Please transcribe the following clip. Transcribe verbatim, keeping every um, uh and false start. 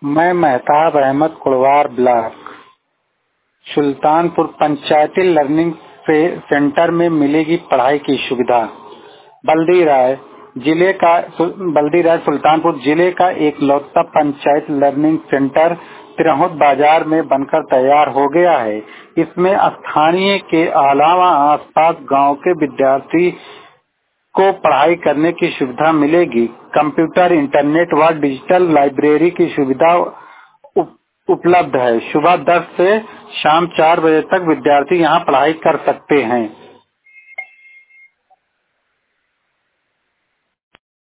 मैं मेहताब अहमद कुड़वार ब्लॉक सुल्तानपुर पंचायती learning centre में मिलेगी पढ़ाई की सुविधा। बल्दी राय जिले का बल्दी राय सुल्तानपुर जिले का एक लौता पंचायत लर्निंग सेंटर तिरहुत बाजार में बनकर तैयार हो गया है। इसमें स्थानीय के अलावा आसपास गांव के विद्यार्थी को पढ़ाई करने की सुविधा मिलेगी। कंप्यूटर, इंटरनेट व डिजिटल लाइब्रेरी की सुविधा उप, उपलब्ध है। सुबह दस से शाम चार बजे तक विद्यार्थी यहां पढ़ाई कर सकते हैं।